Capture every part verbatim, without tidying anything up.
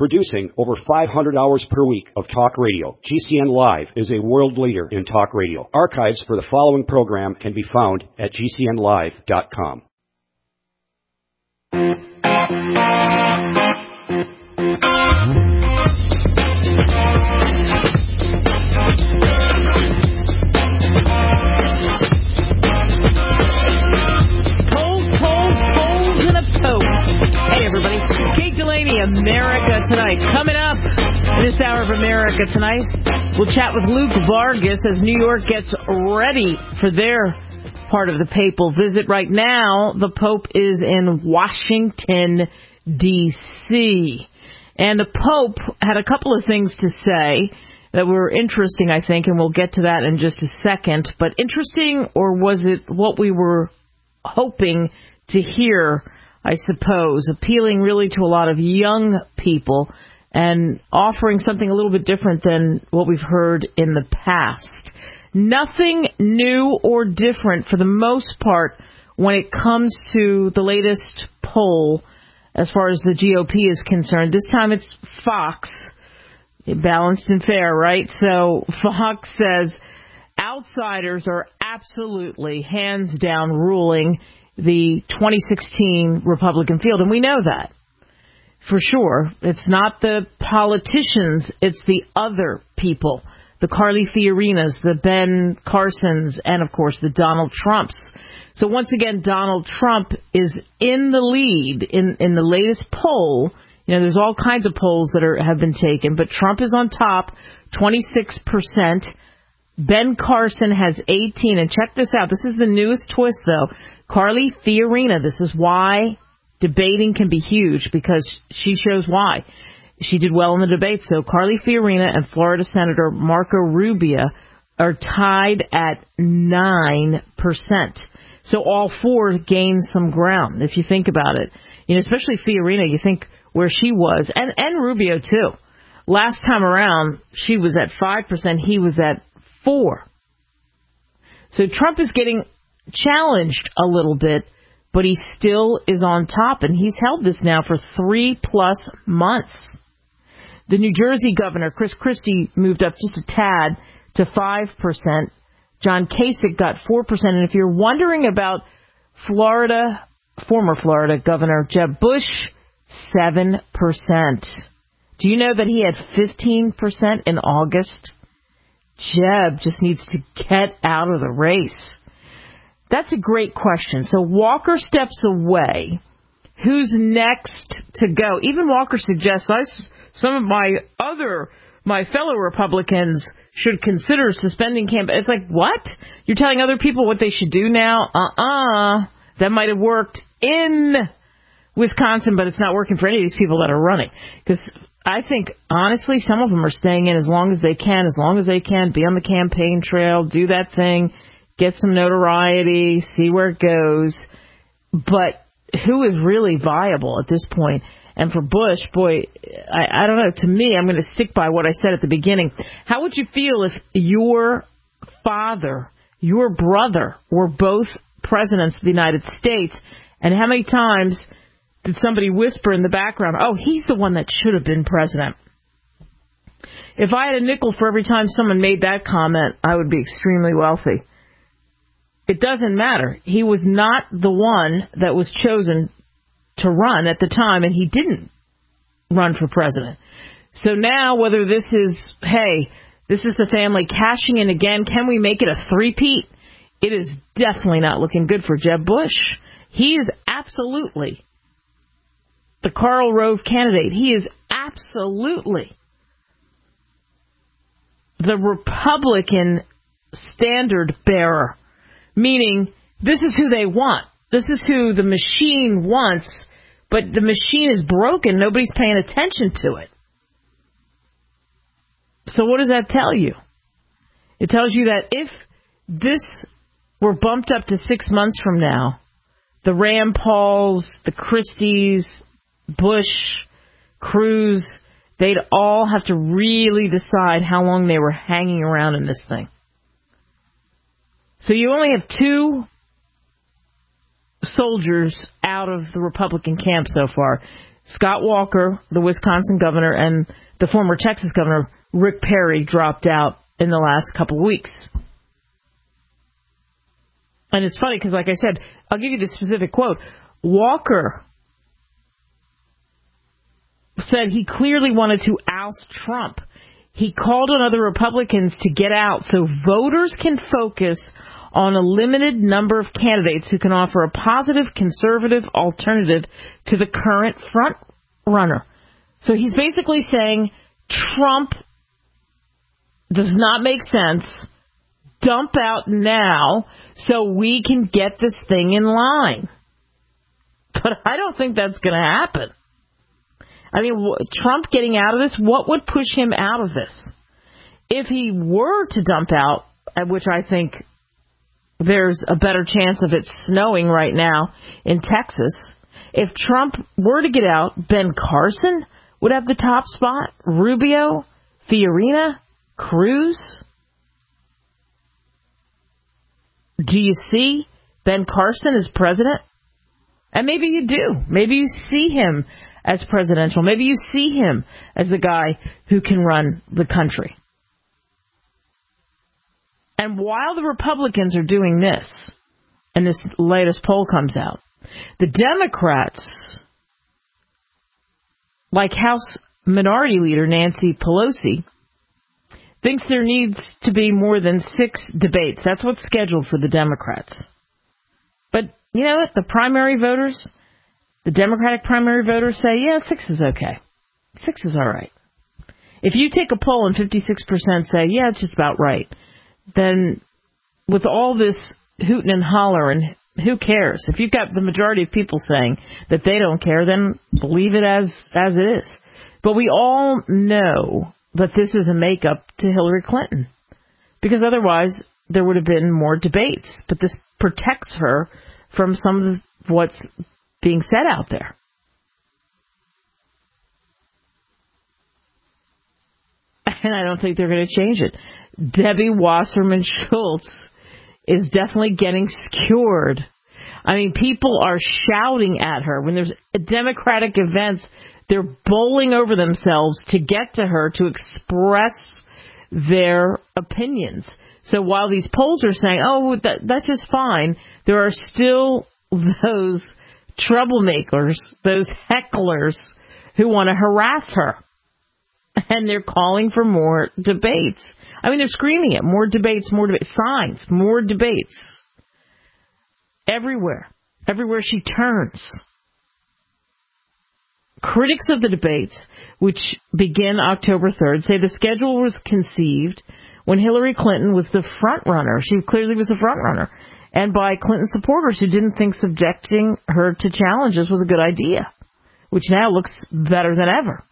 Producing over five hundred hours per week of talk radio, G C N Live is a world leader in talk radio. Archives for the following program can be found at G C N live dot com. America Tonight. Coming up in this hour of America Tonight, we'll chat with Luke Vargas as New York gets ready for their part of the papal visit. Right now, the Pope is in Washington, D C And the Pope had a couple of things to say that were interesting, I think, and we'll get to that in just a second. But interesting, or was it what we were hoping to hear, I suppose, appealing really to a lot of young people and offering something a little bit different than what we've heard in the past. Nothing new or different for the most part when it comes to the latest poll as far as the G O P is concerned. This time it's Fox, balanced and fair, right? So Fox says outsiders are absolutely hands down ruling the twenty sixteen Republican field, and we know that for sure. It's not the politicians, it's the other people, the Carly Fiorinas, the Ben Carsons, and of course the Donald Trumps. So once again, Donald Trump is in the lead in, in the latest poll. You know, there's all kinds of polls that are have been taken, but Trump is on top, twenty-six percent. Ben Carson has eighteen, and check this out. This is the newest twist, though. Carly Fiorina, this is why debating can be huge, because she shows why. She did well in the debate. So Carly Fiorina and Florida Senator Marco Rubio are tied at nine percent. So all four gain some ground, if you think about it. You know, especially Fiorina, you think where she was, and, and Rubio, too. Last time around, she was at five percent. He was at four. So Trump is getting challenged a little bit, but he still is on top, and he's held this now for three plus months. The New Jersey governor, Chris Christie, moved up just a tad to five percent. John Kasich got four percent. And if you're wondering about Florida, former Florida Governor Jeb Bush, seven percent. Do you know that he had fifteen percent in August? Jeb just needs to get out of the race. That's a great question. So Walker steps away. Who's next to go? Even Walker suggests I, some of my other, my fellow Republicans should consider suspending campaign. It's like, what? You're telling other people what they should do now? Uh-uh. That might have worked in Wisconsin, but it's not working for any of these people that are running. Because I think, honestly, some of them are staying in as long as they can, as long as they can, be on the campaign trail, do that thing, get some notoriety, see where it goes. But who is really viable at this point? And for Bush, boy, I, I don't know. To me, I'm going to stick by what I said at the beginning. How would you feel if your father, your brother, were both presidents of the United States? And how many times did somebody whisper in the background, oh, he's the one that should have been president? If I had a nickel for every time someone made that comment, I would be extremely wealthy. It doesn't matter. He was not the one that was chosen to run at the time, and he didn't run for president. So now, whether this is, hey, this is the family cashing in again, can we make it a three-peat? It is definitely not looking good for Jeb Bush. He is absolutely the Karl Rove candidate. He is absolutely the Republican standard bearer, meaning this is who they want. This is who the machine wants, but the machine is broken. Nobody's paying attention to it. So what does that tell you? It tells you that if this were bumped up to six months from now, the Rand Pauls, the Christies, Bush, Cruz, they'd all have to really decide how long they were hanging around in this thing. So you only have two soldiers out of the Republican camp so far. Scott Walker, the Wisconsin governor, and the former Texas governor, Rick Perry, dropped out in the last couple of weeks. And it's funny because, like I said, I'll give you the specific quote. Walker said he clearly wanted to oust Trump. He called on other Republicans to get out so voters can focus on a limited number of candidates who can offer a positive conservative alternative to the current front runner. So he's basically saying Trump does not make sense. Dump out now so we can get this thing in line. But I don't think that's going to happen. I mean, Trump getting out of this, what would push him out of this? If he were to dump out, which I think there's a better chance of it snowing right now in Texas. If Trump were to get out, Ben Carson would have the top spot. Rubio, Fiorina, Cruz. Do you see Ben Carson as president? And maybe you do. Maybe you see him as presidential. Maybe you see him as the guy who can run the country. And while the Republicans are doing this, and this latest poll comes out, the Democrats, like House Minority Leader Nancy Pelosi, thinks there needs to be more than six debates. That's what's scheduled for the Democrats. But you know what? The primary voters, the Democratic primary voters say, yeah, six is okay. Six is all right. If you take a poll and fifty-six percent say, yeah, it's just about right, then with all this hooting and hollering, who cares? If you've got the majority of people saying that they don't care, then leave it as, as it is. But we all know that this is a makeup to Hillary Clinton, because otherwise there would have been more debates. But this protects her from some of what's being said out there. And I don't think they're going to change it. Debbie Wasserman Schultz is definitely getting skewered. I mean, people are shouting at her. When there's Democratic events, they're bowling over themselves to get to her to express their opinions. So while these polls are saying, oh, that, that's just fine, there are still those troublemakers, those hecklers who want to harass her. And they're calling for more debates. I mean, they're screaming it. More debates, more debates. Signs, more debates. Everywhere. Everywhere she turns. Critics of the debates, which begin October third, say the schedule was conceived when Hillary Clinton was the front runner. She clearly was the front runner. And by Clinton supporters who didn't think subjecting her to challenges was a good idea, which now looks better than ever.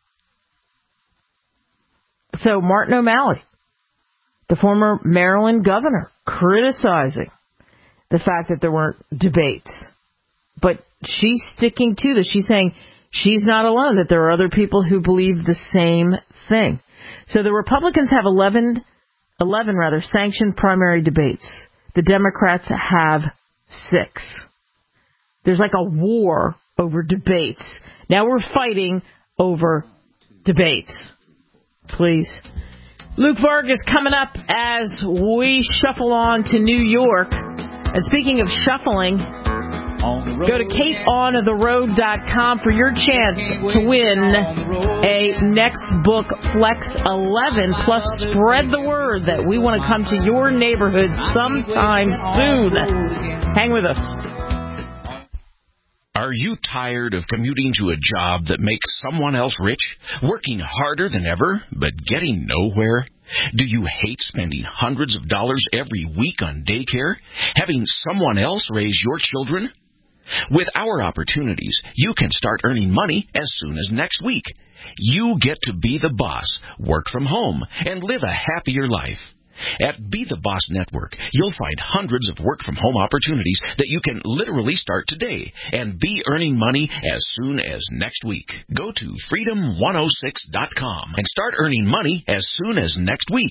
So Martin O'Malley, the former Maryland governor, criticizing the fact that there weren't debates. But she's sticking to this. She's saying she's not alone, that there are other people who believe the same thing. So the Republicans have eleven, eleven rather, sanctioned primary debates. The Democrats have six. There's like a war over debates. Now we're fighting over debates. Please. Luke Vargas coming up as we shuffle on to New York. And speaking of shuffling, go to kate on the road dot com for your chance to win a Next Book Flex eleven. Plus, spread the word that we want to come to your neighborhood sometime soon. Hang with us. Are you tired of commuting to a job that makes someone else rich, working harder than ever, but getting nowhere? Do you hate spending hundreds of dollars every week on daycare, having someone else raise your children? With our opportunities, you can start earning money as soon as next week. You get to be the boss, work from home, and live a happier life. At Be the Boss Network, you'll find hundreds of work-from-home opportunities that you can literally start today and be earning money as soon as next week. Go to freedom one oh six dot com and start earning money as soon as next week.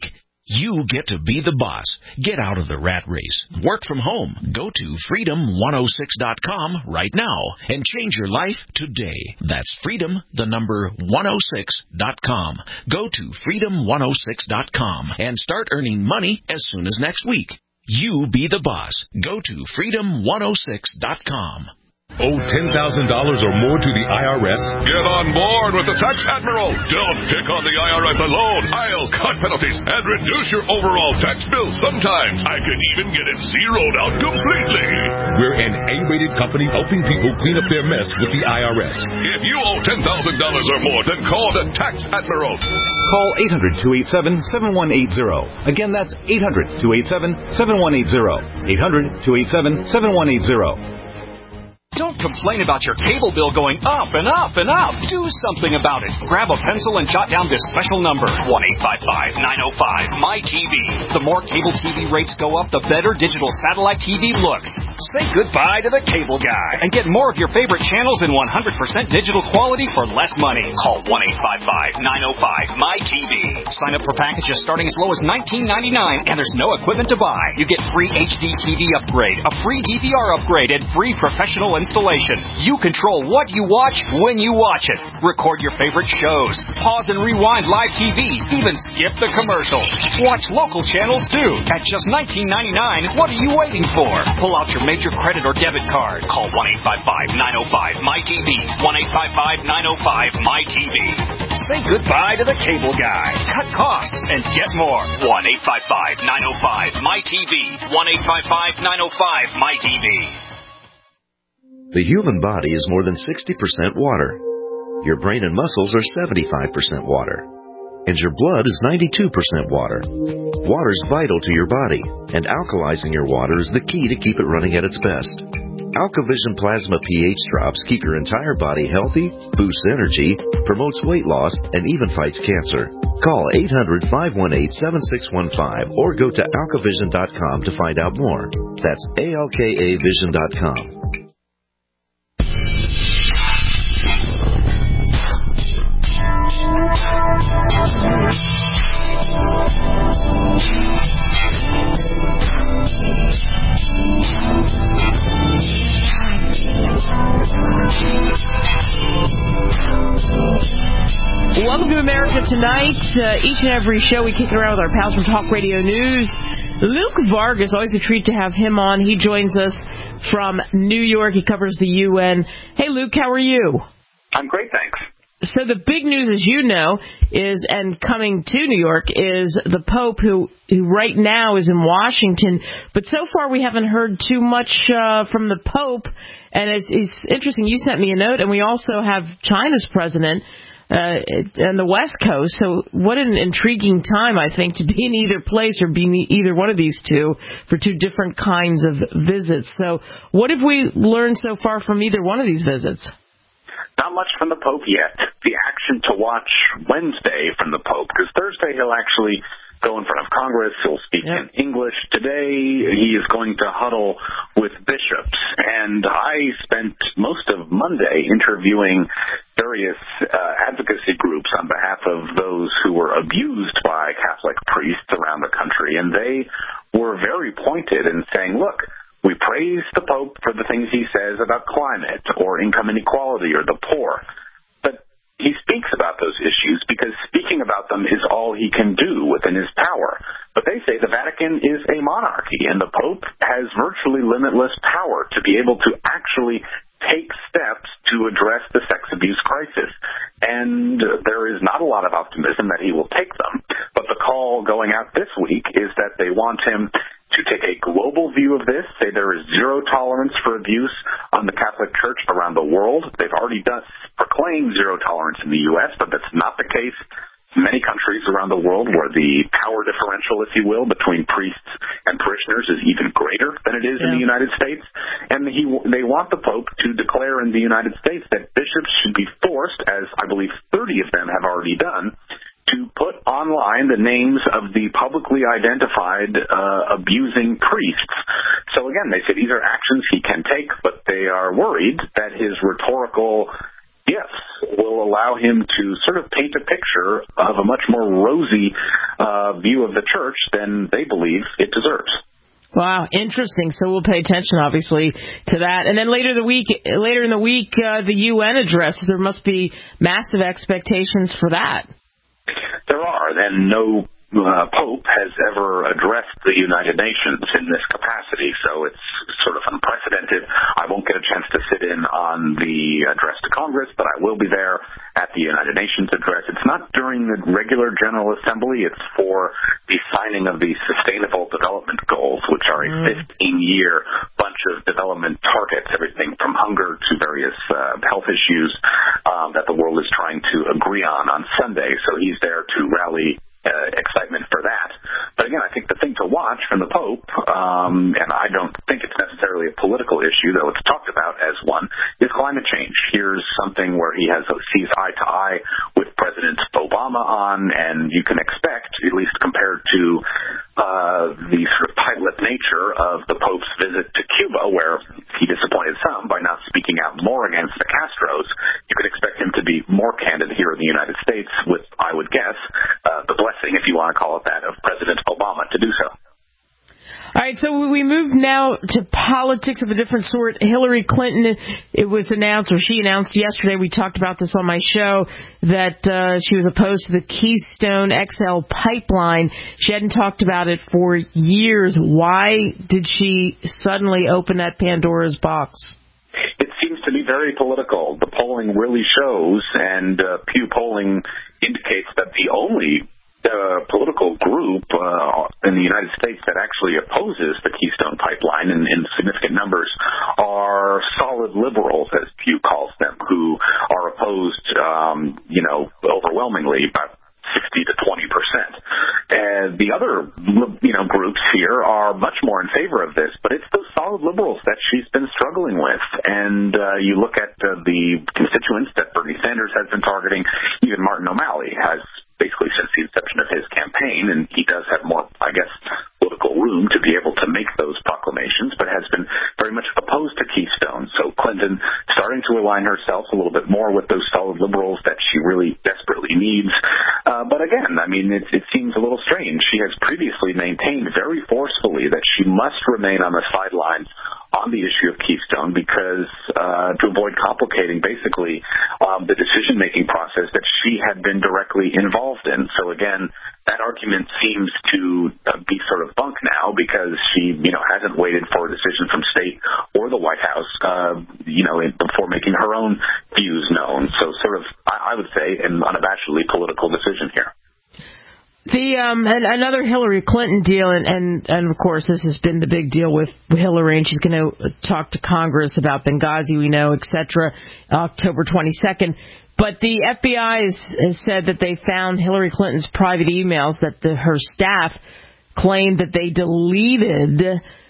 You get to be the boss. Get out of the rat race. Work from home. Go to freedom one oh six dot com right now and change your life today. That's freedom, the number one oh six dot com. Go to freedom one oh six dot com and start earning money as soon as next week. You be the boss. Go to freedom one oh six dot com. Owe ten thousand dollars or more to the I R S? Get on board with the Tax Admiral. Don't pick on the I R S alone. I'll cut penalties and reduce your overall tax bill. Sometimes I can even get it zeroed out completely. We're an A-rated company helping people clean up their mess with the I R S. If you owe ten thousand dollars or more, then call the Tax Admiral. Call eight hundred, two eight seven, seven one eight zero. Again, that's eight hundred, two eight seven, seven one eight zero. eight hundred, two eight seven, seven one eight zero. Don't complain about your cable bill going up and up and up. Do something about it. Grab a pencil and jot down this special number, one eight five five, nine oh five, M Y T V. The more cable T V rates go up, the better digital satellite T V looks. Say goodbye to the cable guy and get more of your favorite channels in one hundred percent digital quality for less money. Call one eight five five, nine oh five, M Y T V. Sign up for packages starting as low as nineteen ninety-nine, and there's no equipment to buy. You get free H D T V upgrade, a free D V R upgrade, and free professional installation. You control what you watch when you watch it. Record your favorite shows. Pause and rewind live T V. Even skip the commercials. Watch local channels too. At just nineteen ninety-nine, what are you waiting for? Pull out your major credit or debit card. Call one eight five five, nine oh five, M Y T V. one eight five five, nine oh five, M Y T V. Say goodbye to the cable guy. Cut costs and get more. one eight five five, nine oh five, M Y T V. one eight five five, nine oh five, M Y T V. The human body is more than sixty percent water. Your brain and muscles are seventy-five percent water. And your blood is ninety-two percent water. Water is vital to your body, and alkalizing your water is the key to keep it running at its best. AlkaVision Plasma pH drops keep your entire body healthy, boosts energy, promotes weight loss, and even fights cancer. Call eight hundred, five one eight, seven six one five or go to alkavision dot com to find out more. That's A L K A vision dot com. Welcome to America Tonight. Uh, each and every show we kick it around with our pals from Talk Radio News. Luke Vargas, always a treat to have him on. He joins us from New York. He covers the U N. Hey, Luke, how are you? I'm great, thanks. So the big news, as you know, is, and coming to New York, is the Pope, who, who right now is in Washington. But so far we haven't heard too much uh, from the Pope. And it's, it's interesting, you sent me a note, and we also have China's president uh, on the West Coast. So what an intriguing time, I think, to be in either place or be in either one of these two for two different kinds of visits. So what have we learned so far from either one of these visits? Not much from the Pope yet. The action to watch Wednesday from the Pope, because Thursday he'll actually go in front of Congress. He'll speak yep. in English. Today he is going to huddle with bishops. And I spent most of Monday interviewing various uh, advocacy groups on behalf of those who were abused by Catholic priests around the country. And they were very pointed in saying, look, we praise the Pope for the things he says about climate or income inequality or the poor. But he speaks about those issues because speaking about them is all he can do within his power. But they say the Vatican is a monarchy, and the Pope has virtually limitless power to be able to actually take steps to address the sex abuse crisis. And there is not a lot of optimism that he will take them. But the call going out this week is that they want him to take a global view of this, say there is zero tolerance for abuse on the Catholic Church around the world. They've already done, proclaimed zero tolerance in the U S, but that's not the case in many countries around the world where the power differential, if you will, between priests and parishioners is even greater than it is yeah. in the United States. And he, they want the Pope to declare in the United States that bishops should be forced, as I believe thirty of them have already done, to put online the names of the publicly identified uh, abusing priests. So again, they say these are actions he can take, but they are worried that his rhetorical yes, will allow him to sort of paint a picture of a much more rosy uh, view of the church than they believe it deserves. Wow, interesting. So we'll pay attention, obviously, to that. And then later the week, later in the week, uh, the U N address. There must be massive expectations for that. There are, and no uh, Pope has ever addressed the United Nations in this capacity, so it's sort of unprecedented. I won't get a chance to sit in on the address to Congress, but I will be there at the United Nations address. It's not during the regular General Assembly. It's for the signing of the Sustainable Development Goals, which are a fifteen-year bunch of development targets, everything from hunger to various uh, health issues um, that the world is trying to agree on on Sunday. So he's there to rally Uh, excitement for that. But again, I think the thing to watch from the Pope, um, and I don't think it's necessarily a political issue, though it's talked about as one, is climate change. Here's something where he has sees eye to eye with President Obama on, and you can expect, at least compared to uh, the sort of tight-lipped nature of the Pope's visit to Cuba, where he disappointed some by not speaking out more against the Castros, you could expect him to be more candid here in the United States with, I would guess, uh, the blessing, if you want to call it that, of President Obama to do so. All right, so we move now to politics of a different sort. Hillary Clinton, it was announced, or she announced yesterday, we talked about this on my show, that uh, she was opposed to the Keystone X L pipeline. She hadn't talked about it for years. Why did she suddenly open that Pandora's box? It seems to be very political. The polling really shows, and uh, Pew polling indicates that the only uh, political group uh, in the United States that actually opposes the Keystone Pipeline in, in significant numbers are solid liberals, as Pew calls them, who are opposed, um, you know, overwhelmingly, about sixty to twenty percent. And the other, you know, groups here are much more in favor of this, but it's those solid liberals that she's been struggling with. And uh, you look at uh, the constituents that Bernie Sanders has been targeting, even Martin O'Malley has basically since the inception of his campaign, and he does have more, I guess, political room to be able to make those proclamations, but has been very much opposed to Keystone. So Clinton starting to align herself a little bit more with those solid liberals that she really desperately needs. Uh, but again, I mean, it, it seems a little strange. She has previously maintained very forcefully that she must remain on the sidelines on the issue of Keystone because uh, to avoid complicating basically um, the decision-making process that she had been directly involved in. So again, that argument seems to uh, be sort of bunk now because she, you know, hasn't waited for a decision from state or the White House, uh, you know, before making her own views known. So sort of, I, I would say, an unabashedly political decision here. The um, and another Hillary Clinton deal, and, and, and, of course, this has been the big deal with Hillary, and she's going to talk to Congress about Benghazi, we know, et cetera, October twenty-second. But the F B I has, has said that they found Hillary Clinton's private emails that the, her staff claimed that they deleted.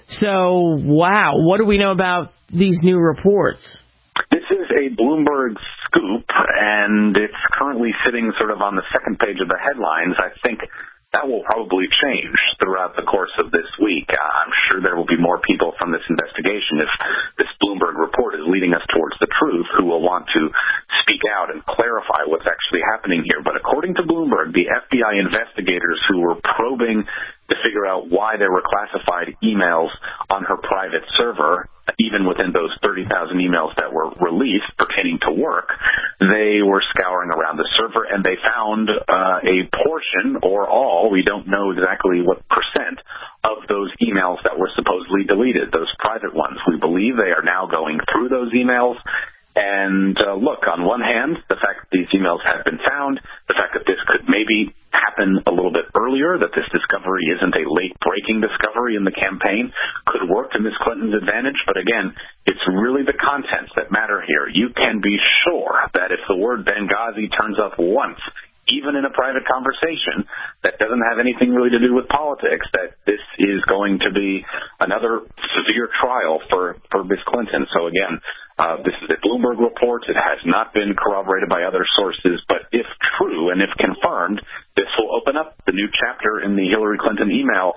So, wow, what do we know about these new reports? This is a Bloomberg scoop, and it's currently sitting sort of on the second page of the headlines. I think that will probably change throughout the course of this week. I'm sure there will be more people from this investigation, if this Bloomberg report is leading us towards the truth, who will want to speak out and clarify what's actually happening here. But according to Bloomberg, the F B I investigators who were probing to figure out why there were classified emails on her private server, even within those thirty thousand emails that were released pertaining to work, they were scouring around the server, and they found uh, a portion or all, we don't know exactly what percent, of those emails that were supposedly deleted, those private ones. We believe they are now going through those emails. And uh, look, on one hand, the fact that these emails have been found, the fact that this could maybe happen a little bit earlier, that this discovery isn't a late-breaking discovery in the campaign, could work to Miz Clinton's advantage. But again, it's really the contents that matter here. You can be sure that if the word Benghazi turns up once, even in a private conversation that doesn't have anything really to do with politics, that this is going to be another severe trial for, for Miz Clinton. So again, uh, this is a Bloomberg report. It has not been corroborated by other sources, but if true and if confirmed, this will open up the new chapter in the Hillary Clinton email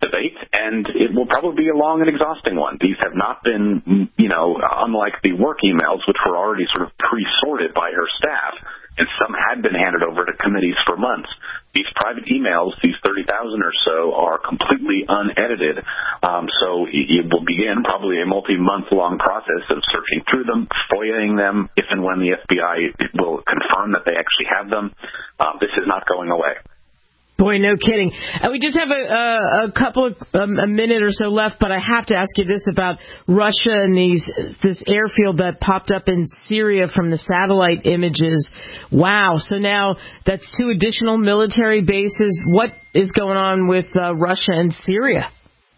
debate, and it will probably be a long and exhausting one. These have not been, you know, unlike the work emails, which were already sort of pre-sorted by her staff, and some had been handed over to committees for months. These private emails, these thirty thousand or so, are completely unedited. Um, so it will begin probably a multi-month-long process of searching through them, FOIAing them, if and when the F B I will confirm that they actually have them. Uh, this is not going away. Boy, no kidding. And we just have a, a, a couple of um, a minute or so left, but I have to ask you this about Russia and these this airfield that popped up in Syria from the satellite images. Wow. So now that's two additional military bases. What is going on with uh, Russia and Syria?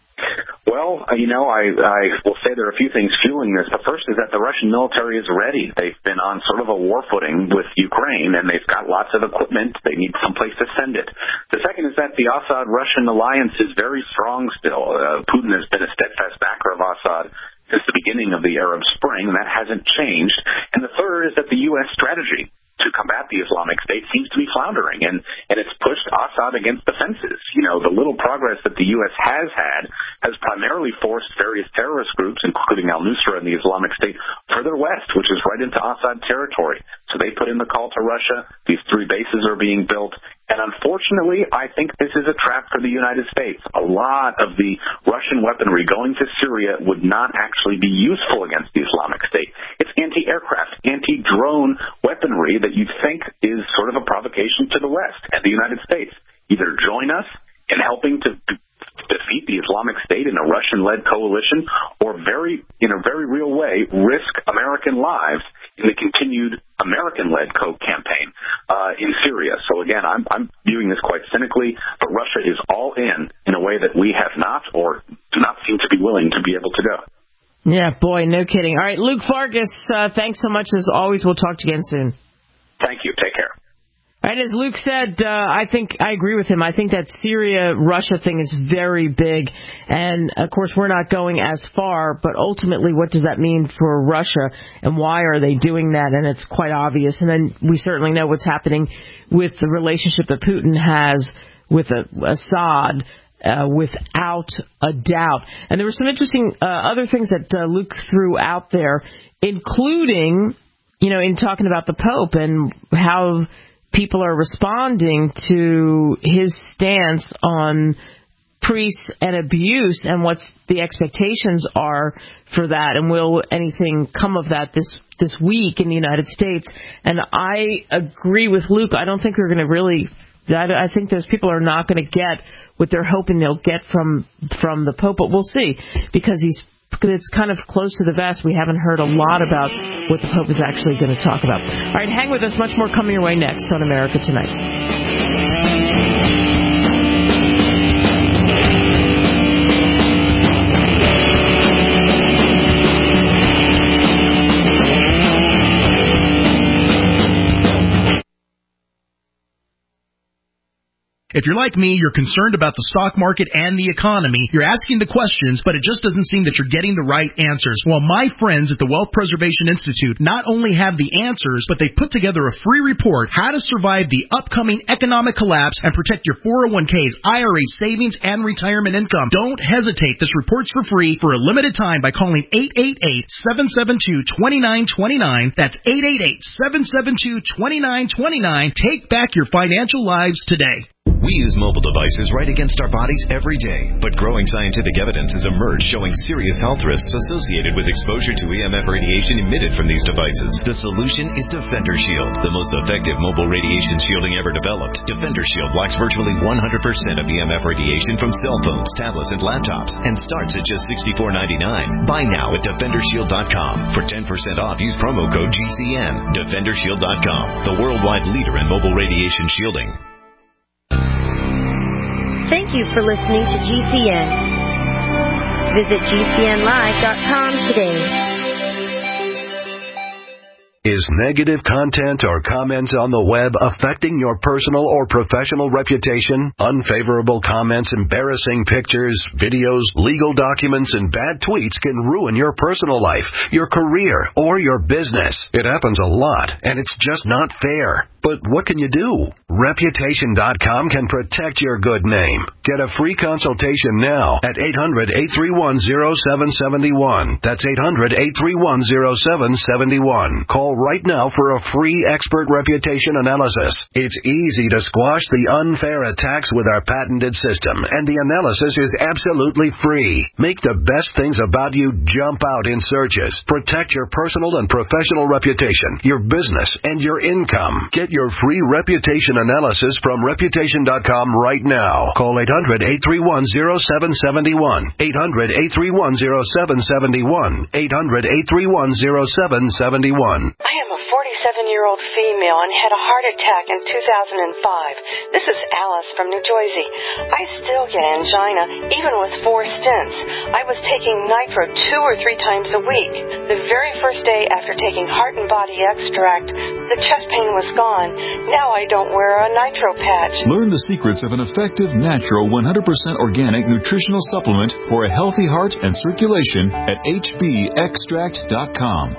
Well, you know, I, I will say there are a few things fueling this. The first is that the Russian military is ready. They've been on sort of a war footing with Ukraine, and they've got lots of equipment. They need someplace to send it. The second is that the Assad-Russian alliance is very strong still. Uh, Putin has been a steadfast backer of Assad since the beginning of the Arab Spring, and that hasn't changed. And the third is that the U S strategy to combat the Islamic State seems to be floundering, and, and it's pushed Assad against the fences. You know, the little progress that the U S has had has primarily forced various terrorist groups, including al-Nusra and the Islamic State, further west, which is right into Assad territory. So they put in the call to Russia. These three bases are being built. And unfortunately, I think this is a trap for the United States. A lot of the Russian weaponry going to Syria would not actually be useful against the Islamic State. It's anti-aircraft, anti-drone weaponry that you'd think is sort of a provocation to the West and the United States. Either join us in helping to defeat the Islamic State in a Russian-led coalition, or very, in a very real way, risk American lives in the continued American-led co-campaign uh, in Syria. So again, I'm, I'm viewing this quite cynically, but Russia is all in in a way that we have not, or do not seem to be willing to be able to go. Yeah, boy, no kidding. All right, Luke Vargas, uh, thanks so much as always. We'll talk to you again soon. Thank you. Take care. All right, as Luke said, uh, I think I agree with him. I think that Syria-Russia thing is very big. And, of course, we're not going as far. But ultimately, what does that mean for Russia? And why are they doing that? And it's quite obvious. And then we certainly know what's happening with the relationship that Putin has with uh, Assad, uh, without a doubt. And there were some interesting uh, other things that uh, Luke threw out there, including, you know, in talking about the Pope and how people are responding to his stance on priests and abuse and what the expectations are for that, and will anything come of that this this week in the United States. And I agree with Luke. I don't think we're going to really I think those people are not going to get what they're hoping they'll get from from the Pope, but we'll see, because he's it's kind of close to the vest. We haven't heard a lot about what the Pope is actually going to talk about. All right, hang with us. Much more coming your way next on America Tonight. If you're like me, you're concerned about the stock market and the economy. You're asking the questions, but it just doesn't seem that you're getting the right answers. Well, my friends at the Wealth Preservation Institute not only have the answers, but they put together a free report, How to Survive the Upcoming Economic Collapse and Protect Your four oh one k's, I R As, savings, and retirement income. Don't hesitate. This report's for free for a limited time by calling eight eight eight, seven seven two, two nine two nine. That's eight eight eight, seven seven two, two nine two nine. Take back your financial lives today. We use mobile devices right against our bodies every day, but growing scientific evidence has emerged showing serious health risks associated with exposure to E M F radiation emitted from these devices. The solution is Defender Shield, the most effective mobile radiation shielding ever developed. Defender Shield blocks virtually one hundred percent of E M F radiation from cell phones, tablets, and laptops, and starts at just sixty-four ninety-nine. Buy now at defender shield dot com. For ten percent off, use promo code G C N. defender shield dot com, the worldwide leader in mobile radiation shielding. Thank you for listening to G C N. Visit G C N live dot com today. Is negative content or comments on the web affecting your personal or professional reputation? Unfavorable comments, embarrassing pictures, videos, legal documents, and bad tweets can ruin your personal life, your career, or your business. It happens a lot, and it's just not fair. But what can you do? Reputation dot com can protect your good name. Get a free consultation now at eight hundred, eight three one, zero seven seven one. That's eight hundred, eight three one, zero seven seven one. Call right now for a free expert reputation analysis. It's easy to squash the unfair attacks with our patented system, and the analysis is absolutely free. Make the best things about you jump out in searches. Protect your personal and professional reputation, your business, and your income. Get your free reputation analysis from Reputation dot com right now. Call eight hundred, eight three one, zero seven seven one. eight hundred, eight three one, zero seven seven one. eight hundred, eight three one, zero seven seven one. I am a forty-seven-year-old female and had a heart attack in two thousand five. This is Alice from New Jersey. I still get angina, even with four stents. I was taking Nitro two or three times a week. The very first day after taking Heart and Body Extract, the chest pain was gone. Now I don't wear a Nitro patch. Learn the secrets of an effective, natural, one hundred percent organic nutritional supplement for a healthy heart and circulation at H B extract dot com.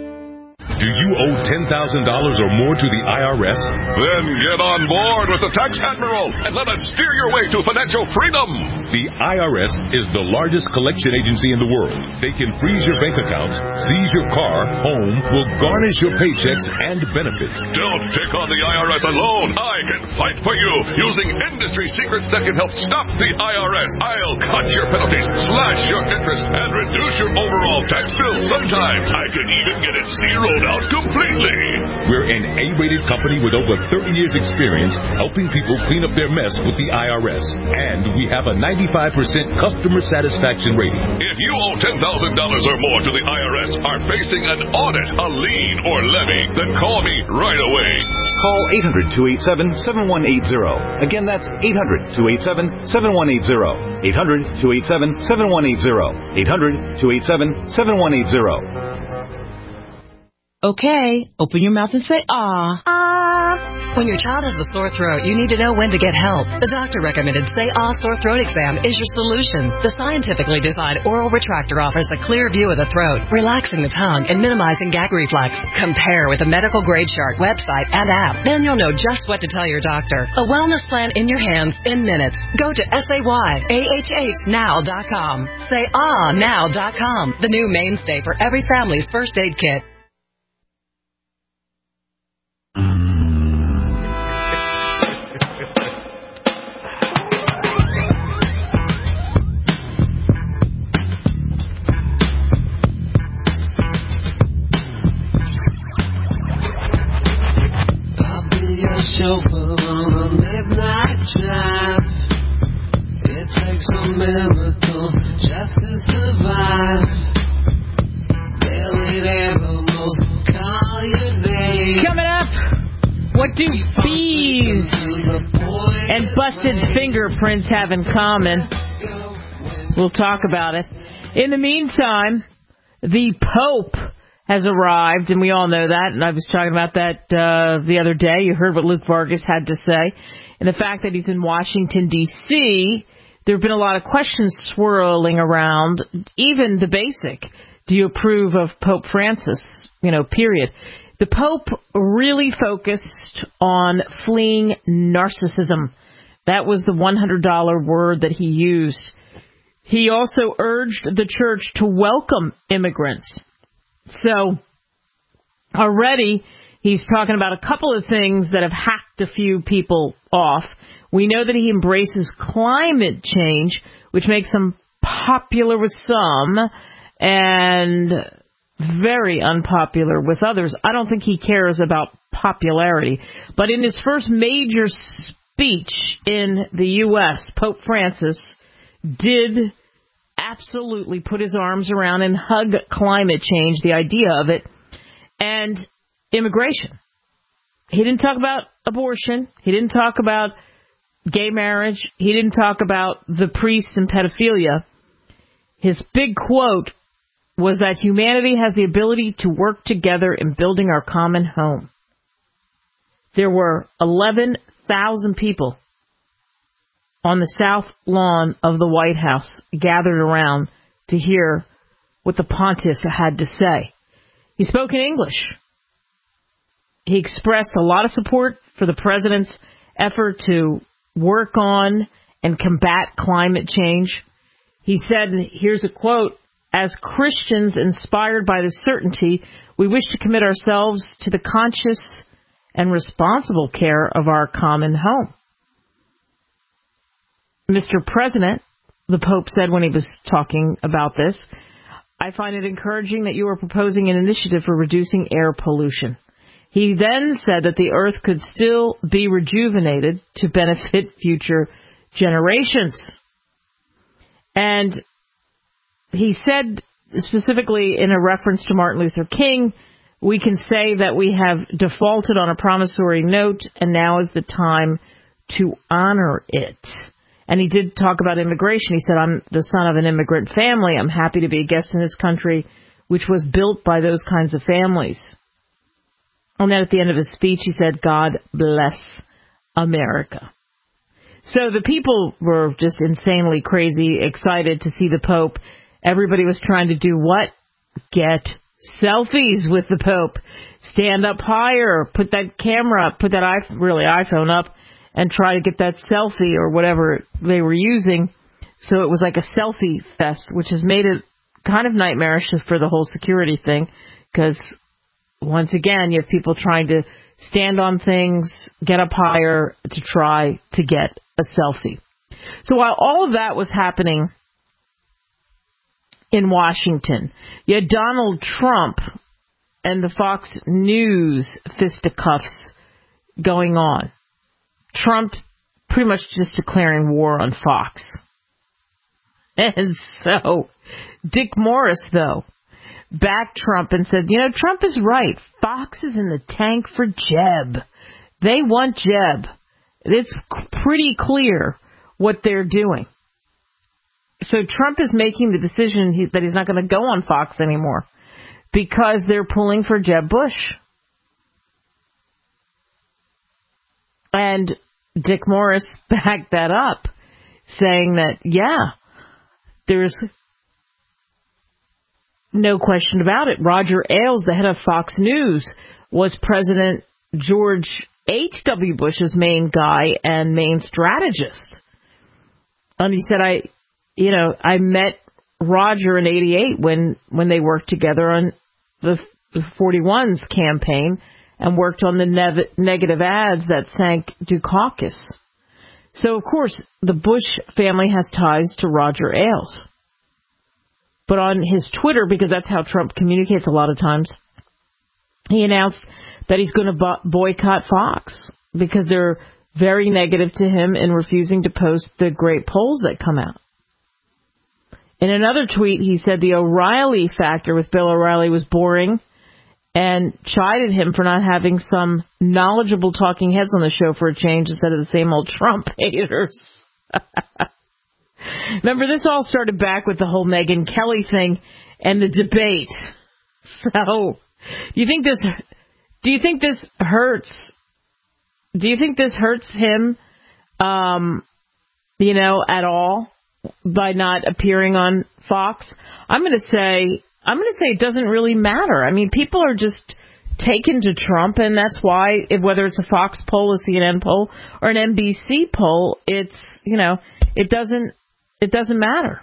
Do you owe ten thousand dollars or more to the I R S? Then get on board with the Tax Admiral and let us steer your way to financial freedom. The I R S is the largest collection agency in the world. They can freeze your bank accounts, seize your car, home, will garnish your paychecks and benefits. Don't pick on the I R S alone. I can fight for you using industry secrets that can help stop the I R S. I'll cut your penalties, slash your interest, and reduce your overall tax bill. Sometimes I can even get it zeroed out completely. We're an A-rated company with over thirty years experience helping people clean up their mess with the I R S. And we have a ninety-five percent customer satisfaction rating. If you owe ten thousand dollars or more to the I R S, are facing an audit, a lien, or levy, then call me right away. Call eight hundred, two eight seven, seven one eight zero. Again, that's eight hundred, two eight seven, seven one eight zero. eight hundred, two eight seven, seven one eight zero. eight hundred, two eight seven, seven one eight zero. Okay, open your mouth and say ah. Ah. When your child has a sore throat, you need to know when to get help. The doctor recommended Say Ah Sore Throat Exam is your solution. The scientifically designed oral retractor offers a clear view of the throat, relaxing the tongue and minimizing gag reflex. Compare with the medical grade chart, website, and app. Then you'll know just what to tell your doctor. A wellness plan in your hands in minutes. Go to S A Y A H H now dot com. Say Ah now dot com. The new mainstay for every family's first aid kit. Chauffeur on a midnight drive. It takes a miracle just to survive. Barely animals will call your name. Coming up, what do bees and busted fingerprints have in common? We'll talk about it. In the meantime, the Pope has arrived, and we all know that, and I was talking about that uh, the other day. You heard what Luke Vargas had to say. And the fact that he's in Washington, D C, there have been a lot of questions swirling around, even the basic. Do you approve of Pope Francis? You know, period. The Pope really focused on fleeing narcissism. That was the one hundred dollars word that he used. He also urged the church to welcome immigrants. So already he's talking about a couple of things that have hacked a few people off. We know that he embraces climate change, which makes him popular with some and very unpopular with others. I don't think he cares about popularity. But in his first major speech in the U S, Pope Francis did absolutely put his arms around and hug climate change, the idea of it, and immigration. He didn't talk about abortion. He didn't talk about gay marriage. He didn't talk about the priests and pedophilia. His big quote was that humanity has the ability to work together in building our common home. There were eleven thousand people on the south lawn of the White House gathered around to hear what the pontiff had to say. He spoke in English. he expressed a lot of support for the president's effort to work on and combat climate change. He said, and here's a quote, "As Christians inspired by this certainty, we wish to commit ourselves to the conscious and responsible care of our common home." Mister President, the Pope said when he was talking about this, "I find it encouraging that you are proposing an initiative for reducing air pollution." He then said that the earth could still be rejuvenated to benefit future generations. And he said specifically in a reference to Martin Luther King, "We can say that we have defaulted on a promissory note, and now is the time to honor it." And he did talk about immigration. He said, "I'm the son of an immigrant family. I'm happy to be a guest in this country, which was built by those kinds of families." And then at the end of his speech, he said, "God bless America." So the people were just insanely crazy, excited to see the Pope. Everybody was trying to do what? Get selfies with the Pope. Stand up higher, put that camera up, put that iPhone, really iPhone up, and try to get that selfie or whatever they were using. So it was like a selfie fest, which has made it kind of nightmarish for the whole security thing, because once again, you have people trying to stand on things, get up higher to try to get a selfie. So while all of that was happening in Washington, you had Donald Trump and the Fox News fisticuffs going on. Trump pretty much just declaring war on Fox. And so Dick Morris, though, backed Trump and said, you know, Trump is right. Fox is in the tank for Jeb. They want Jeb. It's pretty clear what they're doing. So Trump is making the decision he, that he's not going to go on Fox anymore because they're pulling for Jeb Bush. And Dick Morris backed that up, saying that, yeah, there's no question about it. Roger Ailes, the head of Fox News, was President George H W. Bush's main guy and main strategist. And he said, I, you know, I met Roger in eighty-eight when, when they worked together on the forty-one's campaign and worked on the nev- negative ads that sank Dukakis. So, of course, the Bush family has ties to Roger Ailes. But on his Twitter, because that's how Trump communicates a lot of times, he announced that he's going to bo- boycott Fox because they're very negative to him in refusing to post the great polls that come out. In another tweet, he said the O'Reilly factor with Bill O'Reilly was boring and chided him for not having some knowledgeable talking heads on the show for a change instead of the same old Trump haters. Remember, this all started back with the whole Megyn Kelly thing and the debate. So, do you think this? Do you think this hurts? Do you think this hurts him? Um, you know, at all by not appearing on Fox? I'm going to say. I'm going to say it doesn't really matter. I mean, people are just taken to Trump, and that's why, if, whether it's a Fox poll, a C N N poll, or an N B C poll, it's, you know, it doesn't, it doesn't matter.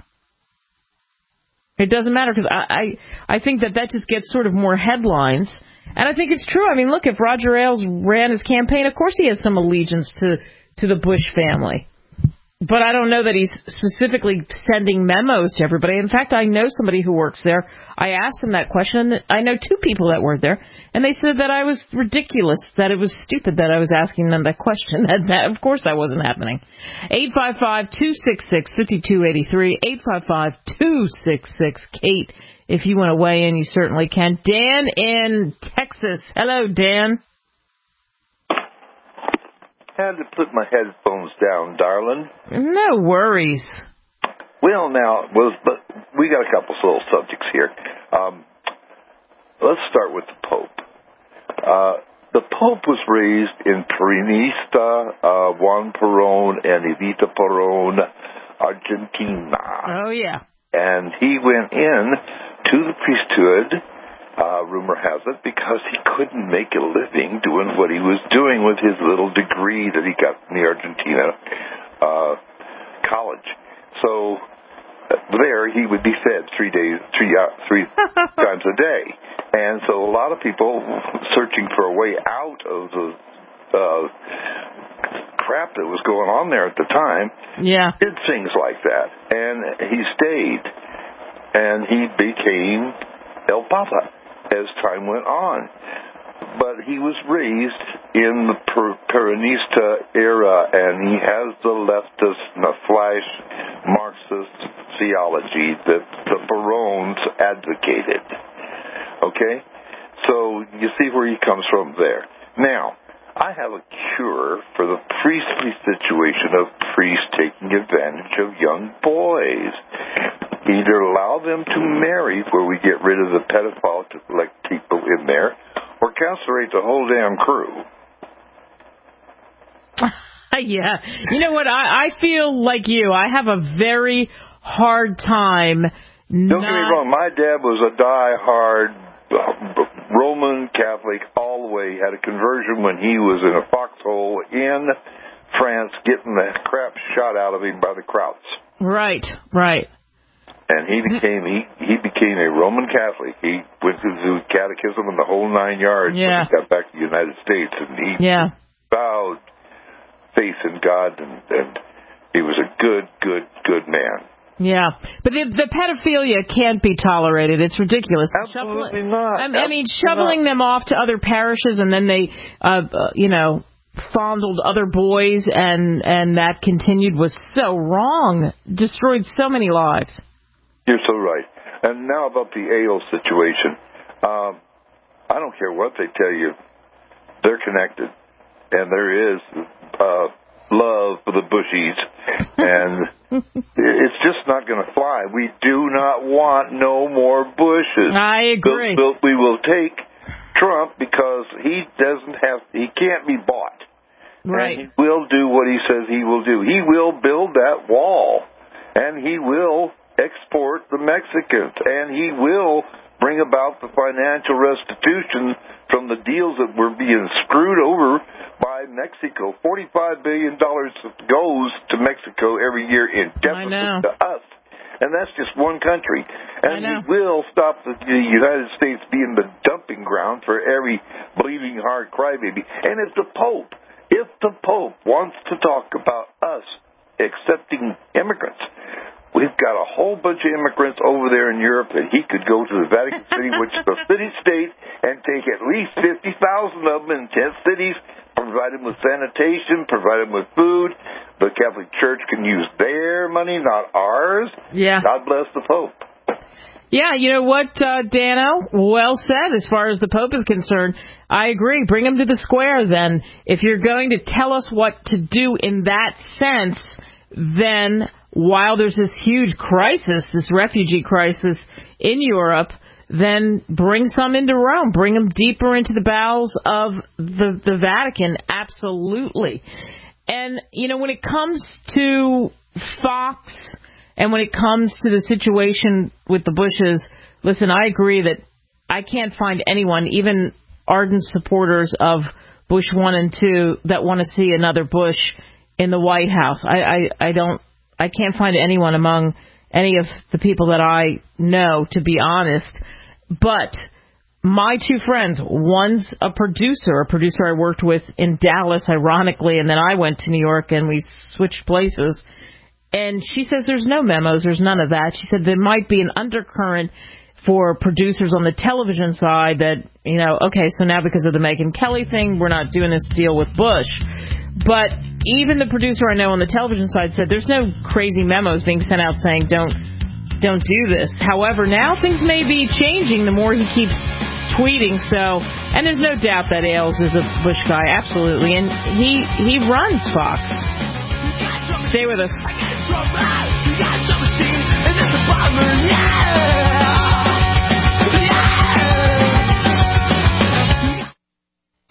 It doesn't matter because I, I, I think that that just gets sort of more headlines, and I think it's true. I mean, look, if Roger Ailes ran his campaign, of course he has some allegiance to, to the Bush family. But I don't know that he's specifically sending memos to everybody. In fact, I know somebody who works there. I asked him that question. And I know two people that work there, and they said that I was ridiculous, that it was stupid that I was asking them that question. That, that of course, that wasn't happening. eight five five, two six six, five two eight three, eight five five, two six six, Kate. If you want to weigh in, you certainly can. Dan in Texas. Hello, Dan. Had to put my headphones down, darling. No worries. Well, now, well, but we got a couple of little subjects here. Um, let's start with the Pope. Uh, the Pope was raised in Peronista, uh, Juan Perón and Evita Perón, Argentina. Oh, yeah. And he went in to the priesthood Uh, rumor has it because he couldn't make a living doing what he was doing with his little degree that he got from the Argentina uh, college. So uh, there he would be fed three days, three uh, three times a day, and so a lot of people searching for a way out of the uh, crap that was going on there at the time, yeah, did things like that, and he stayed, and he became El Papa as time went on. But he was raised in the per- Peronista era, and he has the leftist, the flash Marxist theology that the Perones advocated. Okay? So you see where he comes from there. Now, I have a cure for the priestly situation of priests taking advantage of young boys. Either allow them to marry, where we get rid of the pedophile to elect people in there, or castrate the whole damn crew. Yeah. You know what? I, I feel like you. I have a very hard time. Don't not... get me wrong. My dad was a die-hard Roman Catholic all the way. Had a conversion when he was in a foxhole in France getting the crap shot out of him by the Krauts. Right, right. And he became he, he became a Roman Catholic. He went through the catechism and the whole nine yards yeah. when he got back to the United States. And he yeah. vowed faith in God, and, and he was a good, good, good man. Yeah, but the, the pedophilia can't be tolerated. It's ridiculous. Absolutely Shoveling, not. I, Absolutely I mean, shoveling not. them off to other parishes, and then they, uh, uh, you know, fondled other boys, and, and that continued was so wrong. Destroyed so many lives. You're so right. And now about the A O situation. Um, I don't care what they tell you. They're connected. And there is uh, love for the bushies. And it's just not going to fly. We do not want no more Bushes. I agree. We'll, we will take Trump because he doesn't have, he can't be bought. Right. And he will do what he says he will do. He will build that wall. And he will export the Mexicans, and he will bring about the financial restitution from the deals that were being screwed over by Mexico. forty-five billion dollars goes to Mexico every year in deficit to us, and that's just one country. And he will stop the, the United States being the dumping ground for every bleeding heart crybaby. And if the Pope, if the Pope wants to talk about us accepting immigrants, we've got a whole bunch of immigrants over there in Europe that he could go to the Vatican City, which is a city-state, and take at least fifty thousand of them in ten cities, provide them with sanitation, provide them with food. The Catholic Church can use their money, not ours. Yeah. God bless the Pope. Yeah, you know what, uh, Dano? Well said as far as the Pope is concerned. I agree. Bring him to the square, then. If you're going to tell us what to do in that sense, then while there's this huge crisis, this refugee crisis in Europe, then bring some into Rome. Bring them deeper into the bowels of the, the Vatican. Absolutely. And, you know, when it comes to Fox and when it comes to the situation with the Bushes, listen, I agree that I can't find anyone, even ardent supporters of Bush one and two, that want to see another Bush in the White House. I, I, I don't. I can't find anyone among any of the people that I know, to be honest. But my two friends, one's a producer, a producer I worked with in Dallas, ironically, and then I went to New York and we switched places. And she says there's no memos, there's none of that. She said there might be an undercurrent for producers on the television side that, you know, okay, so now because of the Megyn Kelly thing, we're not doing this deal with Bush. But even the producer I know on the television side said there's no crazy memos being sent out saying don't don't do this. However, now things may be changing the more he keeps tweeting. So, and there's no doubt that Ailes is a Bush guy, absolutely, and he he runs Fox. Stay with us.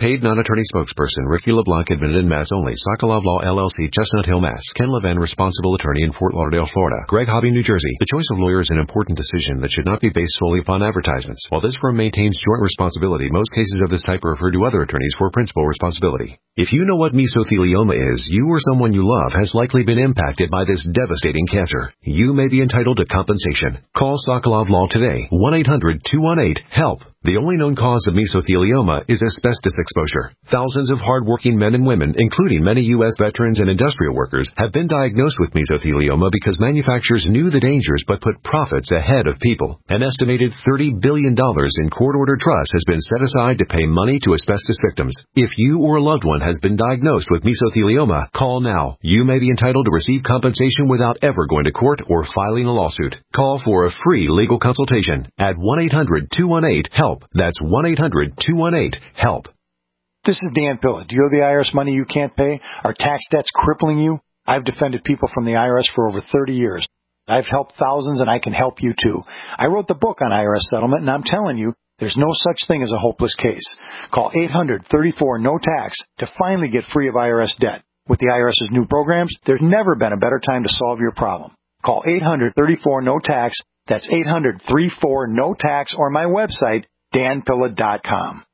Paid non-attorney spokesperson Ricky LeBlanc, admitted in Mass only. Sokolov Law, L L C, Chestnut Hill, Mass. Ken Levin, responsible attorney in Fort Lauderdale, Florida. Greg Hobby, New Jersey. The choice of lawyer is an important decision that should not be based solely upon advertisements. While this firm maintains joint responsibility, most cases of this type are referred to other attorneys for principal responsibility. If you know what mesothelioma is, you or someone you love has likely been impacted by this devastating cancer. You may be entitled to compensation. Call Sokolov Law today. one eight hundred two one eight HELP. The only known cause of mesothelioma is asbestos exposure. Thousands of hardworking men and women, including many U S veterans and industrial workers, have been diagnosed with mesothelioma because manufacturers knew the dangers but put profits ahead of people. An estimated thirty billion dollars in court-ordered trust has been set aside to pay money to asbestos victims. If you or a loved one has been diagnosed with mesothelioma, call now. You may be entitled to receive compensation without ever going to court or filing a lawsuit. Call for a free legal consultation at one eight hundred two one eight HELP. That's one eight hundred two one eight HELP. This is Dan Pilla. Do you owe the I R S money you can't pay? Are tax debts crippling you? I've defended people from the I R S for over thirty years. I've helped thousands, and I can help you too. I wrote the book on I R S settlement, and I'm telling you, there's no such thing as a hopeless case. Call eight hundred thirty-four no tax to finally get free of I R S debt. With the IRS's new programs, there's never been a better time to solve your problem. Call eight hundred thirty-four no tax. That's eight hundred thirty-four no tax, or my website, dan pilla dot com.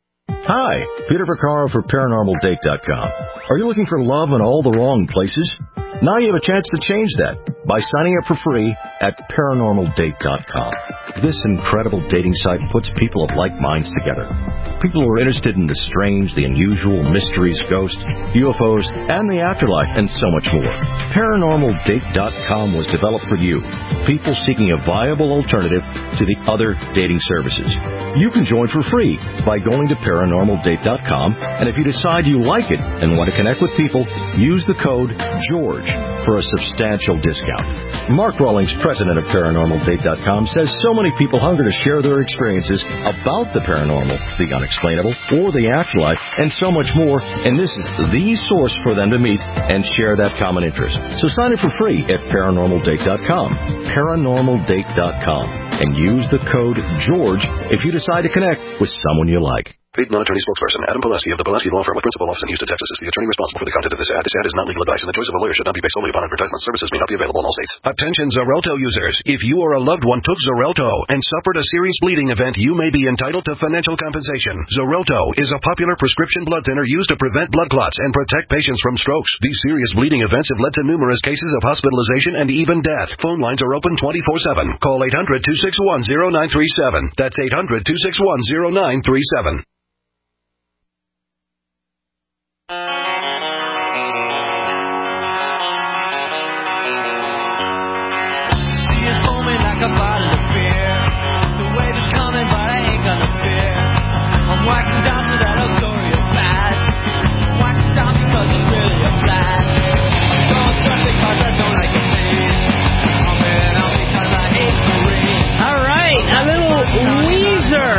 Hi, Peter Vaccaro for paranormal date dot com. Are you looking for love in all the wrong places? Now you have a chance to change that by signing up for free at paranormal date dot com. This incredible dating site puts people of like minds together. People who are interested in the strange, the unusual, mysteries, ghosts, U F Os, and the afterlife, and so much more. paranormal date dot com was developed for you, people seeking a viable alternative to the other dating services. You can join for free by going to paranormal date dot com, and if you decide you like it and want to connect with people, use the code GEORGE for a substantial discount. Mark Rawlings, president of paranormal date dot com, says so many people hunger to share their experiences about the paranormal, the unexplainable, or the afterlife, and so much more, and this is the source for them to meet and share that common interest. So sign up for free at paranormal date dot com, paranormal date dot com, and use the code GEORGE if you decide to connect with someone you like. Paid non-attorney spokesperson Adam Pileski of the Pileski Law Firm with principal office in Houston, Texas is the attorney responsible for the content of this ad. This ad is not legal advice, and the choice of a lawyer should not be based solely upon advertisement. Services may not be available in all states. Attention Xarelto users. If you or a loved one took Xarelto and suffered a serious bleeding event, you may be entitled to financial compensation. Xarelto is a popular prescription blood thinner used to prevent blood clots and protect patients from strokes. These serious bleeding events have led to numerous cases of hospitalization and even death. Phone lines are open twenty-four seven. Call eight hundred two six one zero nine three seven. That's eight hundred two six one zero nine three seven. Waxing down to that Astoria Pass. Waxing down because it's really a blast. Don't trust because I don't like the face. I'm in out because I hate the rain. All right, a little Weezer.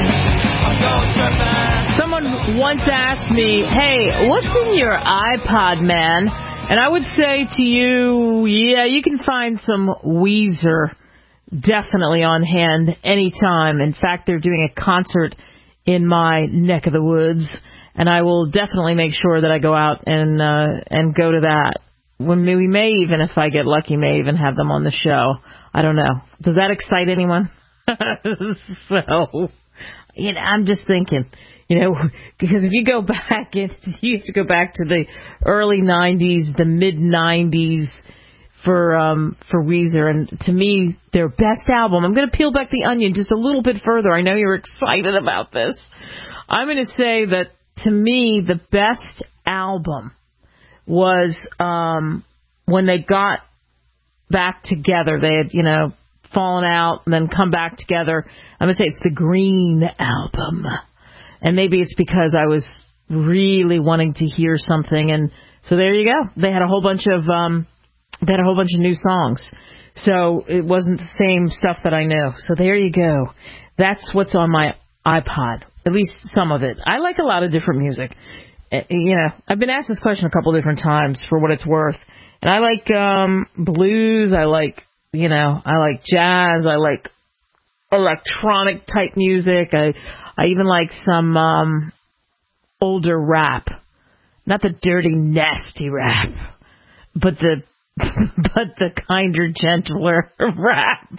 Someone once asked me, hey, what's in your iPod, man? And I would say to you, yeah, you can find some Weezer definitely on hand anytime. In fact, they're doing a concert in my neck of the woods, and I will definitely make sure that I go out and uh, and go to that. When we may even, if I get lucky, may even have them on the show. I don't know. Does that excite anyone? So, you know, I'm just thinking, you know, because if you go back, and you have to go back to the early nineties, the mid nineties. For um for Weezer, and to me, their best album. I'm going to peel back the onion just a little bit further. I know you're excited about this. I'm going to say that to me, the best album was um when they got back together. They had, you know, fallen out and then come back together. I'm going to say it's the Green Album, and maybe it's because I was really wanting to hear something, and so there you go. They had a whole bunch of um. They had a whole bunch of new songs. So it wasn't the same stuff that I knew. So there you go. That's what's on my iPod, at least some of it. I like a lot of different music. You know, I've been asked this question a couple different times for what it's worth. And I like um, blues. I like, you know, I like jazz. I like electronic type music. I I even like some, um, older rap. Not the dirty, nasty rap, but the but the kinder, gentler rap.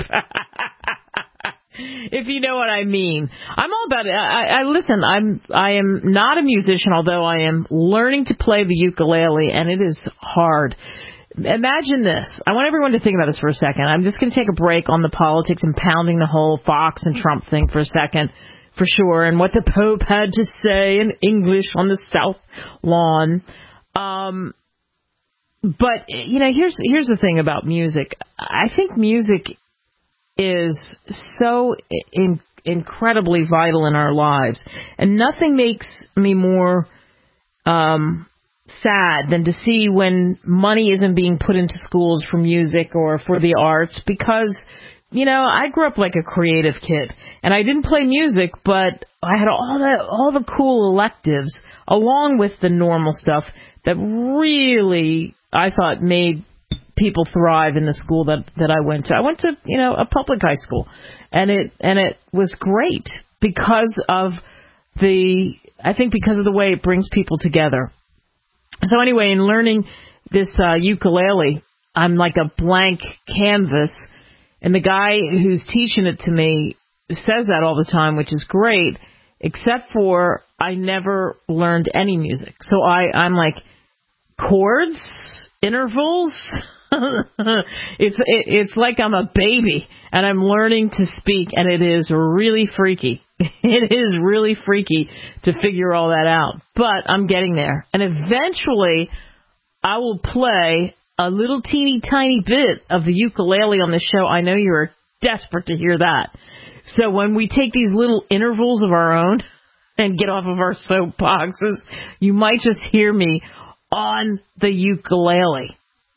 If you know what I mean. I'm all about it. I, I listen, I'm I am not a musician, although I am learning to play the ukulele, and it is hard. Imagine this. I want everyone to think about this for a second. I'm just going to take a break on the politics and pounding the whole Fox and Trump thing for a second, for sure, and what the Pope had to say in English on the South Lawn. Um, but, you know, here's here's the thing about music. I think music is so in, incredibly vital in our lives, and nothing makes me more um sad than to see when money isn't being put into schools for music or for the arts, because, you know, I grew up like a creative kid, and I didn't play music, but I had all the all the cool electives along with the normal stuff that really, I thought, made people thrive in the school that that I went to. I went to, you know, a public high school, and it and it was great because of the I think because of the way it brings people together. So anyway, in learning this uh, ukulele, I'm like a blank canvas, and the guy who's teaching it to me says that all the time, which is great, except for I never learned any music. So I, I'm like chords, intervals. it's it, it's like I'm a baby, and I'm learning to speak, and it is really freaky. It is really freaky to figure all that out, but I'm getting there. And eventually, I will play a little teeny tiny bit of the ukulele on the show. I know you're desperate to hear that. So when we take these little intervals of our own and get off of our soapboxes, you might just hear me on the ukulele.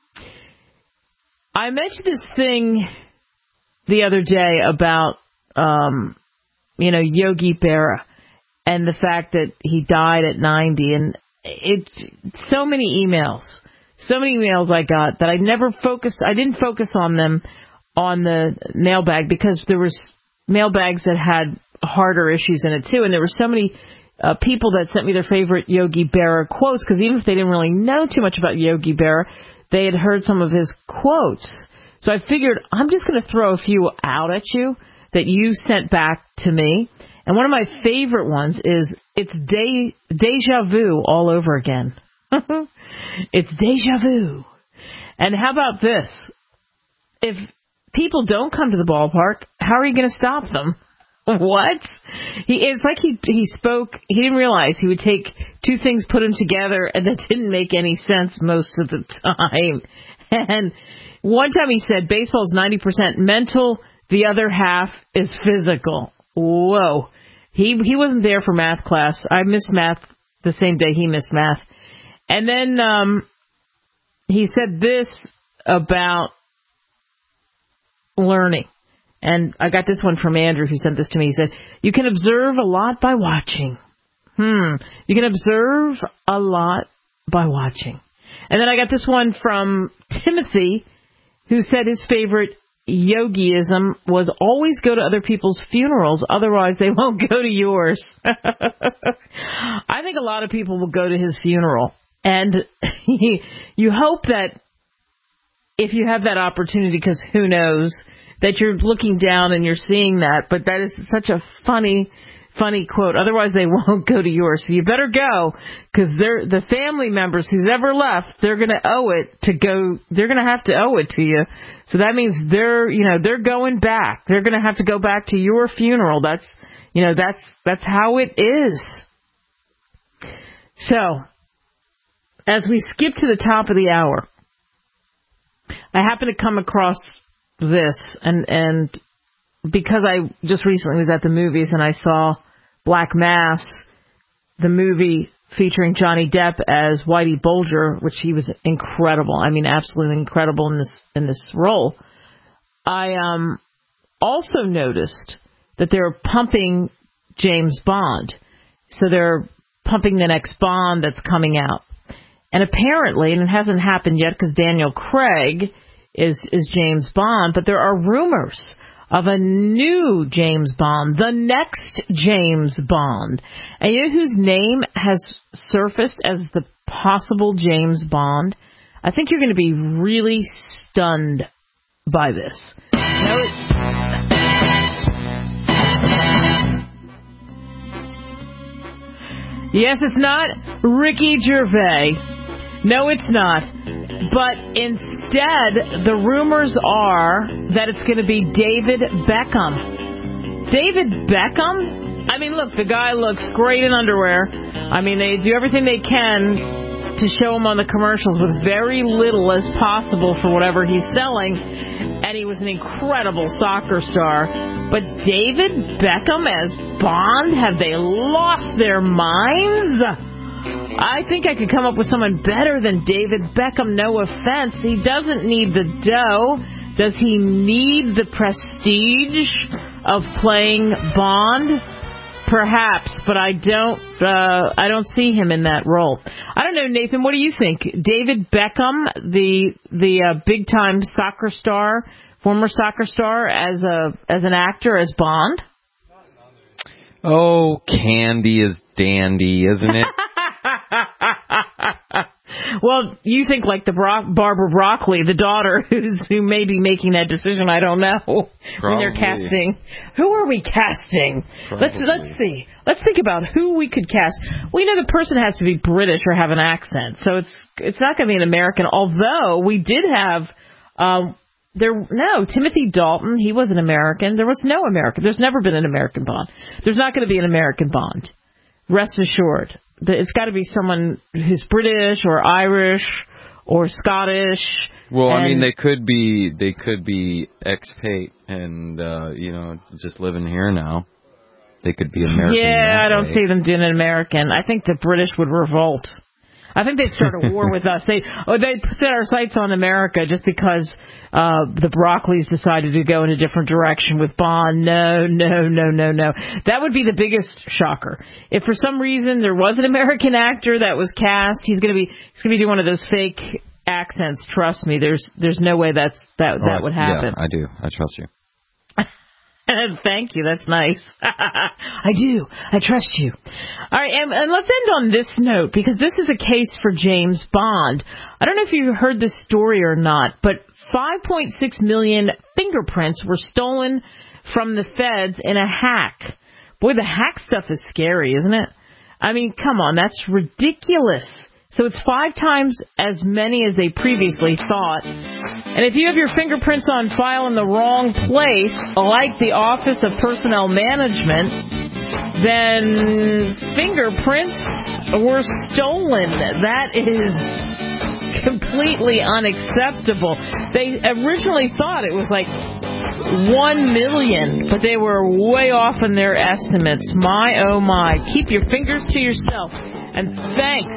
I mentioned this thing the other day about, um, you know, Yogi Berra and the fact that he died at ninety. And it's so many emails, so many emails I got that I never focused, I didn't focus on them on the mailbag, because there was mailbags that had harder issues in it too. And there were so many uh, people that sent me their favorite Yogi Berra quotes, because even if they didn't really know too much about Yogi Berra, they had heard some of his quotes. So I figured I'm just going to throw a few out at you that you sent back to me. And one of my favorite ones is, it's de- deja vu all over again. It's deja vu. And how about this? If people don't come to the ballpark, how are you going to stop them? What? He It's like he he spoke, he didn't realize he would take two things, put them together, and that didn't make any sense most of the time. And one time he said, baseball's ninety percent mental, the other half is physical. Whoa. He he wasn't there for math class. I missed math the same day he missed math. And then um, he said this about learning. And I got this one from Andrew, who sent this to me. He said, you can observe a lot by watching. Hmm. You can observe a lot by watching. And then I got this one from Timothy, who said his favorite yogiism was always go to other people's funerals, otherwise they won't go to yours. I think a lot of people will go to his funeral. And you hope that if you have that opportunity, because who knows, that you're looking down and you're seeing that. But that is such a funny, funny quote. Otherwise, they won't go to yours. So you better go, because they're the family members who's ever left. They're going to owe it to go. They're going to have to owe it to you. So that means they're, you know, they're going back. They're going to have to go back to your funeral. That's, you know, that's that's how it is. So, as we skip to the top of the hour, I happen to come across this, and and because I just recently was at the movies and I saw Black Mass, the movie featuring Johnny Depp as Whitey Bulger, which he was incredible. I mean, absolutely incredible in this in this role. I um also noticed that they're pumping James Bond, so they're pumping the next Bond that's coming out, and apparently, and it hasn't happened yet because Daniel Craig is is James Bond, but there are rumors of a new James Bond, the next James Bond. And you know whose name has surfaced as the possible James Bond? I think you're going to be really stunned by this. No, it, yes, it's not Ricky Gervais. No, it's not. But instead, the rumors are that it's going to be David Beckham. David Beckham? I mean, look, the guy looks great in underwear. I mean, they do everything they can to show him on the commercials with very little as possible for whatever he's selling. And he was an incredible soccer star. But David Beckham as Bond? Have they lost their minds? I think I could come up with someone better than David Beckham, no offense. He doesn't need the dough. Does he need the prestige of playing Bond? Perhaps, but I don't uh, I don't see him in that role. I don't know, Nathan, what do you think? David Beckham, the the uh, big-time soccer star, former soccer star, as a as an actor, as Bond? Oh, candy is dandy, isn't it? Well, you think like the Bro- Barbara Broccoli, the daughter, who's who may be making that decision. I don't know. Probably. When they're casting, who are we casting? Probably. Let's let's see. Let's think about who we could cast. We know the person has to be British or have an accent, so it's it's not going to be an American. Although we did have um, there no Timothy Dalton. He was an American. There was no American. There's never been an American Bond. There's not going to be an American Bond. Rest assured. It's got to be someone who's British or Irish or Scottish. Well, I mean, they could be they could be expat and uh, you know, just living here now. They could be American. Yeah, I don't way. see them doing an American. I think the British would revolt. I think they'd start a war with us. They oh, they'd set our sights on America just because uh, the Broccoli's decided to go in a different direction with Bond. No, no, no, no, no. That would be the biggest shocker. If for some reason there was an American actor that was cast, he's going to be he's going to be doing one of those fake accents. Trust me, there's there's no way that's that oh, that would happen. Yeah, I do. I trust you. Thank you. That's nice. I do. I trust you. All right, and, and let's end on this note, because this is a case for James Bond. I don't know if you heard this story or not, but five point six million fingerprints were stolen from the feds in a hack. Boy, the hack stuff is scary, isn't it? I mean, come on, that's ridiculous. So it's five times as many as they previously thought. And if you have your fingerprints on file in the wrong place, like the Office of Personnel Management, then fingerprints were stolen. That is completely unacceptable. They originally thought it was like one million, but they were way off in their estimates. My, oh my. Keep your fingers to yourself. And thanks.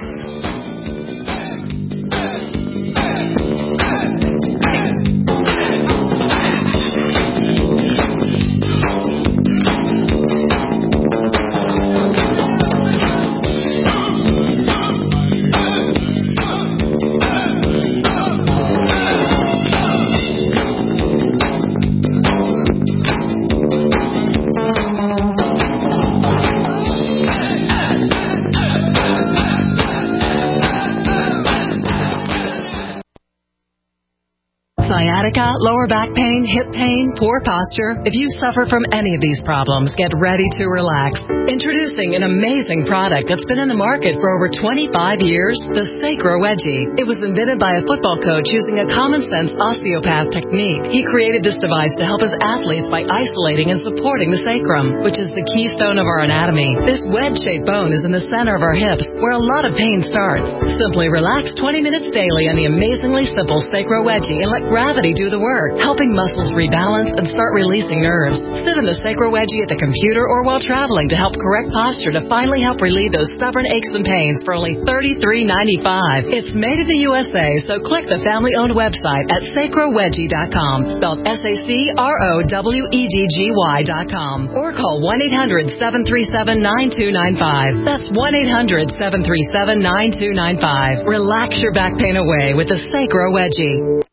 Sciatica, lower back pain, hip pain, poor posture. If you suffer from any of these problems, get ready to relax. Introducing an amazing product that's been in the market for over twenty-five years, the Sacro Wedgie. It was invented by a football coach using a common-sense osteopath technique. He created this device to help his athletes by isolating and supporting the sacrum, which is the keystone of our anatomy. This wedge-shaped bone is in the center of our hips, where a lot of pain starts. Simply relax twenty minutes daily on the amazingly simple Sacro Wedgie and let gravity do the work, helping muscles rebalance and start releasing nerves. Sit in the Sacro Wedgie at the computer or while traveling to help correct posture to finally help relieve those stubborn aches and pains for only thirty-three ninety-five. It's made in the U S A, so click the family-owned website at sacro wedgie dot com, spelled S A C R O W E D G Y dot com, or call one eight hundred seven three seven nine two nine five. That's one eight hundred seven three seven nine two nine five. Relax your back pain away with the Sacro Wedgie.